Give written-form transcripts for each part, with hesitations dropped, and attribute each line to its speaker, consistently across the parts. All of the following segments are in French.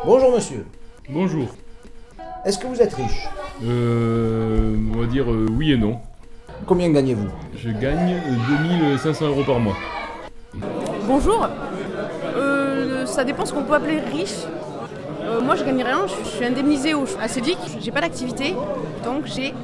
Speaker 1: Bonjour monsieur.
Speaker 2: Bonjour.
Speaker 1: Est-ce que vous êtes riche?
Speaker 2: On va dire oui et non.
Speaker 1: Combien gagnez-vous?
Speaker 2: Je gagne 2500 € par mois.
Speaker 3: Bonjour. Ça dépend ce qu'on peut appeler riche. Moi je gagne rien, je suis indemnisée à CEDIC, j'ai pas d'activité, donc j'ai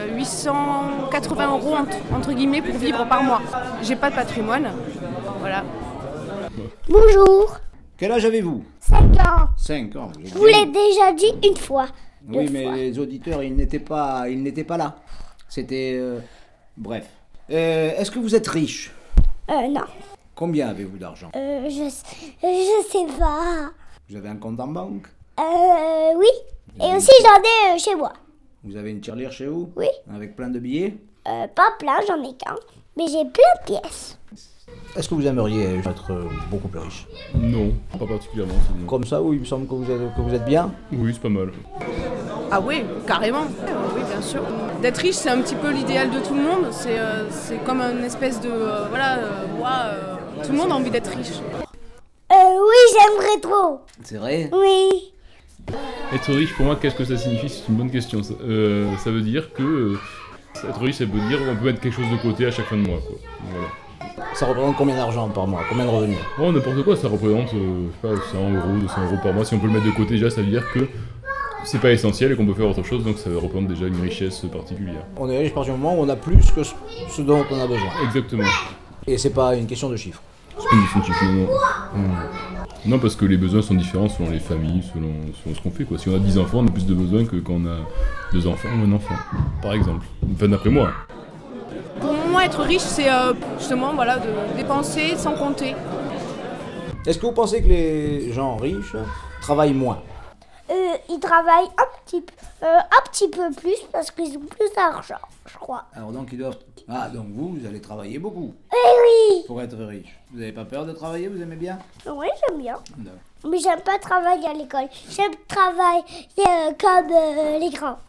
Speaker 3: 880 € entre guillemets pour vivre par mois. J'ai pas de patrimoine, voilà.
Speaker 4: Bonjour,
Speaker 1: Quel âge avez-vous?
Speaker 4: 5 ans.
Speaker 1: 5 ans.
Speaker 4: Je vous l'ai déjà dit une fois.
Speaker 1: Oui,
Speaker 4: deux
Speaker 1: mais
Speaker 4: fois.
Speaker 1: les auditeurs, ils n'étaient pas là. C'était... Bref. Est-ce que vous êtes riche?
Speaker 4: Non.
Speaker 1: Combien avez-vous d'argent?
Speaker 4: Je sais pas.
Speaker 1: Vous avez un compte en banque?
Speaker 4: Oui. Et aussi j'en ai chez moi.
Speaker 1: Vous avez une tirelire chez vous?
Speaker 4: Oui.
Speaker 1: Avec plein de billets?
Speaker 4: Pas plein, j'en ai qu'un. Mais j'ai plein de pièces.
Speaker 1: Est-ce que vous aimeriez être beaucoup plus riche?
Speaker 2: Non, pas particulièrement. C'est non.
Speaker 1: Comme ça, oui, il me semble que vous êtes bien.
Speaker 2: Oui, c'est pas mal.
Speaker 3: Ah oui, carrément. Oui, bien sûr. D'être riche, c'est un petit peu l'idéal de tout le monde. C'est comme une espèce de... tout le monde a envie d'être riche.
Speaker 4: Oui, j'aimerais trop.
Speaker 1: C'est vrai?
Speaker 4: Oui.
Speaker 2: Être riche, pour moi, qu'est-ce que ça signifie? C'est une bonne question. Ça veut dire que... être riche, ça veut dire qu'on peut mettre quelque chose de côté à chaque fin de mois, quoi. Voilà.
Speaker 1: Ça représente combien d'argent par mois? Combien de revenus?
Speaker 2: Oh, n'importe quoi, ça représente, je sais pas, 100 €, 200 € par mois. Si on peut le mettre de côté, déjà, ça veut dire que c'est pas essentiel et qu'on peut faire autre chose, donc ça représente déjà une richesse particulière.
Speaker 1: On est riche à partir du moment où on a plus que ce dont on a besoin.
Speaker 2: Exactement.
Speaker 1: Et c'est pas une question de chiffres.
Speaker 2: C'est pas une question de chiffre, non. Non, parce que les besoins sont différents selon les familles, selon ce qu'on fait, quoi. Si on a 10 enfants, on a plus de besoins que quand on a 2 enfants ou un enfant, par exemple. Enfin, d'après moi.
Speaker 3: Pour moi, être riche, c'est justement voilà, de dépenser sans compter.
Speaker 1: Est-ce que vous pensez que les gens riches travaillent moins?
Speaker 4: Ils travaillent un petit peu plus parce qu'ils ont plus d'argent, je crois.
Speaker 1: Alors donc ils doivent... Ah, donc vous allez travailler beaucoup
Speaker 4: Oui.
Speaker 1: pour être riche. Vous n'avez pas peur de travailler? Vous aimez bien?
Speaker 4: Oui, j'aime bien.
Speaker 1: Non.
Speaker 4: Mais j'aime pas travailler à l'école. J'aime travailler comme les grands.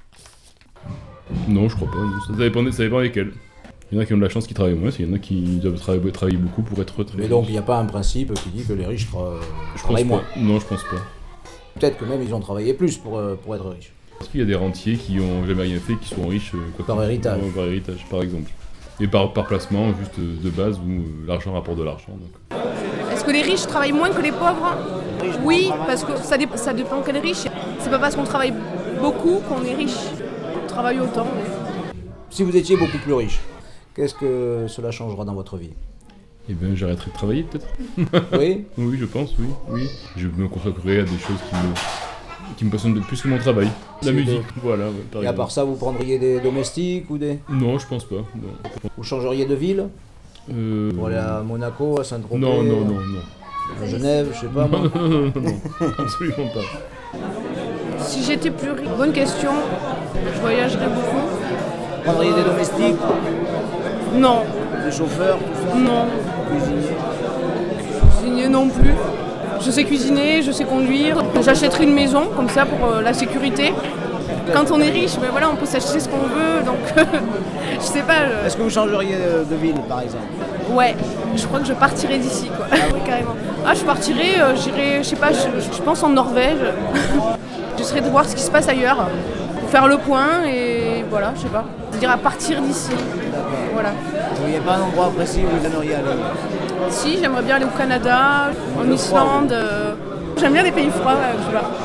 Speaker 2: Non, je crois pas. Ça dépend lesquels. Il y en a qui ont de la chance qui travaillent moins, il y en a qui doivent travailler beaucoup pour être très
Speaker 1: Mais
Speaker 2: riches.
Speaker 1: donc il n'y a pas un principe qui dit que les riches
Speaker 2: Je pense
Speaker 1: travaillent moins.
Speaker 2: pas. Non, je pense pas.
Speaker 1: Peut-être que même ils ont travaillé plus pour être riches.
Speaker 2: Parce qu'il y a des rentiers qui ont jamais rien fait, qui sont riches
Speaker 1: Par héritage.
Speaker 2: Par héritage, par exemple. Et par placement, juste de base, où l'argent rapporte de l'argent. Donc.
Speaker 3: Est-ce que les riches travaillent moins que les pauvres? Oui, parce que ça dépend quel est riche. C'est pas parce qu'on travaille beaucoup qu'on est riche. On travaille autant.
Speaker 1: Si vous étiez beaucoup plus riche, qu'est-ce que cela changera dans votre vie?
Speaker 2: Eh bien, j'arrêterai de travailler, peut-être.
Speaker 1: Oui?
Speaker 2: Oui, je pense, oui. Je me consacrerai à des choses qui me passionnent de plus que mon travail. La
Speaker 1: C'est
Speaker 2: musique, voilà. Ouais, par
Speaker 1: Et à
Speaker 2: exemple.
Speaker 1: part ça, vous prendriez des domestiques ou des...
Speaker 2: Non, je pense pas. Non.
Speaker 1: Vous changeriez de ville? Pour aller à Monaco, à Saint-Tropez?
Speaker 2: Non.
Speaker 1: À Genève, je sais pas moi.
Speaker 2: Non, absolument pas.
Speaker 3: Si j'étais plus riche, bonne question, je voyagerais beaucoup.
Speaker 1: Vous prendriez des domestiques?
Speaker 3: Non,
Speaker 1: Des chauffeurs? Tout ça?
Speaker 3: non,
Speaker 1: Cuisiniers?
Speaker 3: cuisiner non plus. Je sais cuisiner, je sais conduire. J'achèterai une maison comme ça pour la sécurité. Quand on est riche, ben voilà, on peut s'acheter ce qu'on veut, donc je sais pas.
Speaker 1: Est-ce que vous changeriez de ville, par exemple?
Speaker 3: Ouais, je crois que je partirais d'ici, quoi. Oui, carrément. Ah, je partirais, j'irais, je sais pas, je pense en Norvège. J'essaierai de voir ce qui se passe ailleurs, pour faire le point et voilà, je sais pas. C'est-à-dire à partir d'ici. Voilà.
Speaker 1: Vous n'auriez pas un endroit précis où vous aimeriez aller?
Speaker 3: Si, j'aimerais bien aller au Canada, en Islande. J'aime bien les pays froids, je sais pas.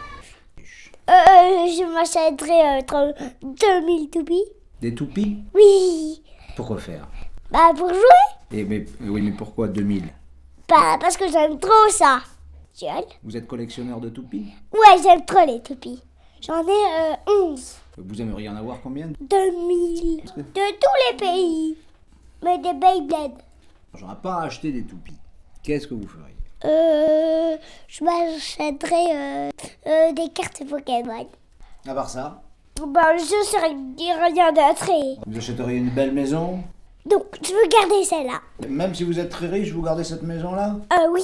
Speaker 4: Je m'achèterais 2000 toupies.
Speaker 1: Des toupies?
Speaker 4: Oui.
Speaker 1: Pourquoi faire?
Speaker 4: Bah pour jouer.
Speaker 1: Oui, mais pourquoi 2000?
Speaker 4: Bah parce que j'aime trop ça. Joel?
Speaker 1: Vous êtes collectionneur de toupies?
Speaker 4: Ouais, j'aime trop les toupies. J'en ai 11.
Speaker 1: Vous aimeriez en avoir combien?
Speaker 4: 2000. De tous les pays. Mais des Beyblade.
Speaker 1: J'aurais pas acheté des toupies. Qu'est-ce que vous feriez?
Speaker 4: Je m'achèterais des cartes Pokémon.
Speaker 1: À part ça,
Speaker 4: Bah, je serais rien d'autre.
Speaker 1: vous achèteriez une belle maison?
Speaker 4: Donc, je veux garder celle-là.
Speaker 1: Même si vous êtes très riche, vous gardez cette maison-là?
Speaker 4: Oui.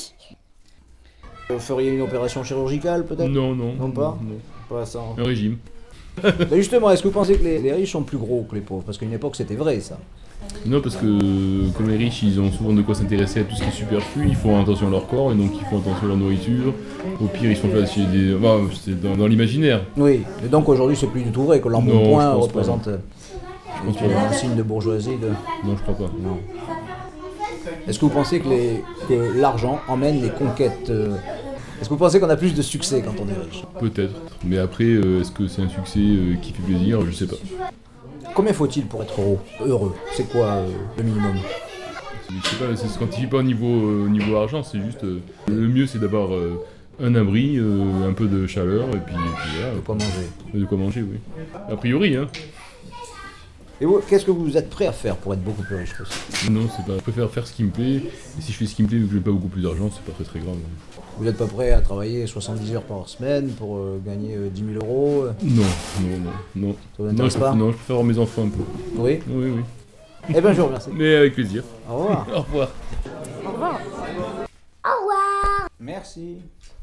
Speaker 1: Vous feriez une opération chirurgicale, peut-être?
Speaker 2: Non.
Speaker 1: Non, pas?
Speaker 2: Non.
Speaker 1: Pas ça.
Speaker 2: Un régime.
Speaker 1: Mais justement, est-ce que vous pensez que les riches sont plus gros que les pauvres? Parce qu'à une époque, c'était vrai, ça.
Speaker 2: Non, parce que comme les riches, ils ont souvent de quoi s'intéresser à tout ce qui est superflu, ils font attention à leur corps et donc ils font attention à leur nourriture. Au pire, ils se font faire des... Enfin, c'est dans l'imaginaire.
Speaker 1: Oui, et donc aujourd'hui c'est plus du tout vrai que
Speaker 2: Non,
Speaker 1: l'embonpoint
Speaker 2: je pense
Speaker 1: représente un signe de bourgeoisie.
Speaker 2: Non, je crois pas.
Speaker 1: Non. Est-ce que vous pensez que l'argent emmène les conquêtes Est-ce que vous pensez qu'on a plus de succès quand on est riche?
Speaker 2: Peut-être. Mais après, est-ce que c'est un succès qui fait plaisir? Je sais pas.
Speaker 1: Combien faut-il pour être heureux? C'est quoi le minimum?
Speaker 2: Je sais pas, ça se quantifie pas au niveau argent, c'est juste... le mieux, c'est d'avoir un abri, un peu de chaleur, et puis voilà.
Speaker 1: De quoi manger?
Speaker 2: De quoi manger, oui. A priori, hein.
Speaker 1: Et vous, qu'est-ce que vous êtes prêt à faire pour être beaucoup plus riche aussi?
Speaker 2: Non, c'est pas... Je préfère faire ce qui me plaît, et si je fais ce qui me plaît, vu que j'ai pas beaucoup plus d'argent, c'est pas très très grave.
Speaker 1: Vous n'êtes pas prêt à travailler 70 heures par semaine pour gagner 10 000 euros?
Speaker 2: Non.
Speaker 1: Ça vous intéresse pas?
Speaker 2: Non, je préfère avoir mes enfants un peu.
Speaker 1: Oui?
Speaker 2: Oui.
Speaker 1: Eh bien, je vous remercie.
Speaker 2: Mais avec plaisir.
Speaker 1: Au revoir.
Speaker 2: Au revoir.
Speaker 3: Au revoir.
Speaker 4: Au revoir.
Speaker 1: Merci.